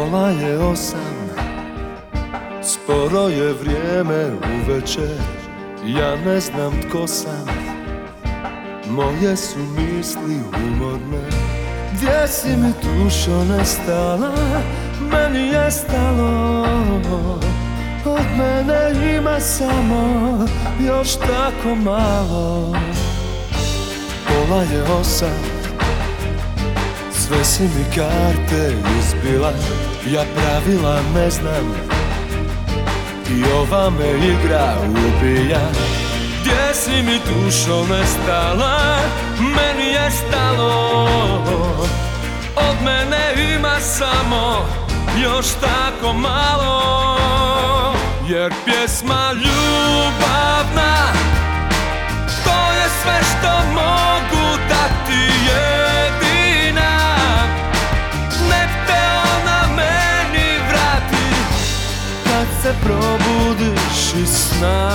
Pola je 8, sporo je vrijeme uveče. Ja ne znam tko sam, moje su misli umorne. Gdje si mi dušo nestala, meni je stalo. Od mene ima samo još tako malo. Pola je 8, sve si mi karte izbila. Ja pravila ne znam i ova me igra ubija. Gdje si mi dušo nestala, meni je stalo. Od mene ima samo još tako malo. Jer pjesma ljubavna, to je sve što mogu dati jedina. Nek te ona meni vrati kad se probudiš iz sna.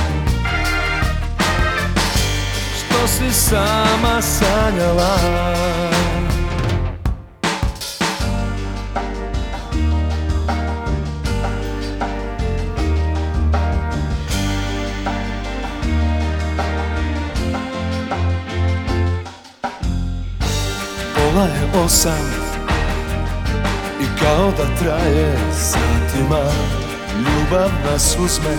Što si sama sanjala. Pola je 8 i kao da traje satima. Ljubav nas uzme,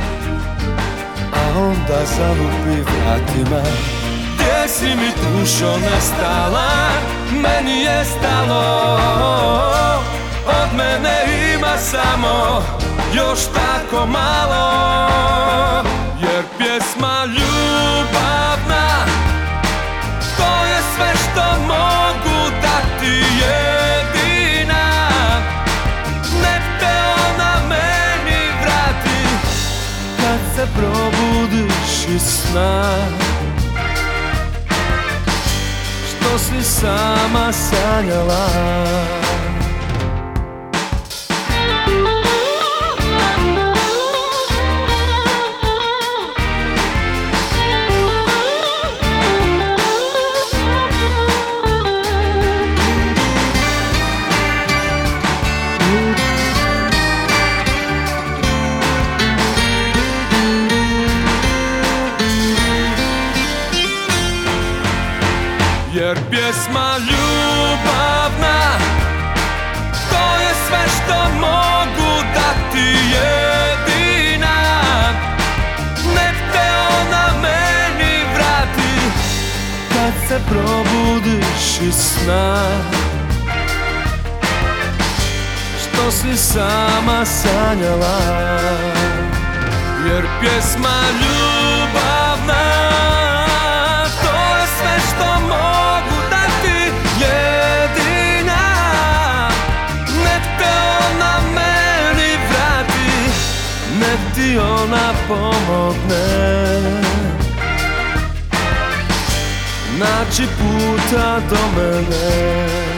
a onda zalupi vratima. Gdje si mi dušo nestala, meni je stalo. Od mene ima samo još tako malo. Jer pjesma ljubavna, to je sve što mogu dati jedina. Nek te ona meni vrati kad se probudiš iz sna. Što si sama sanjala. Jer pjesma ljubavna, to je sve što mogu dati jedina. Nek te ona meni vrati kad se probudiš iz sna. Što si sama sanjala. Jer pjesma ljubavna, to je sve što mogu dati jedina. Nek te ona meni vrati, nek ti ona pomogne naći puta do mene.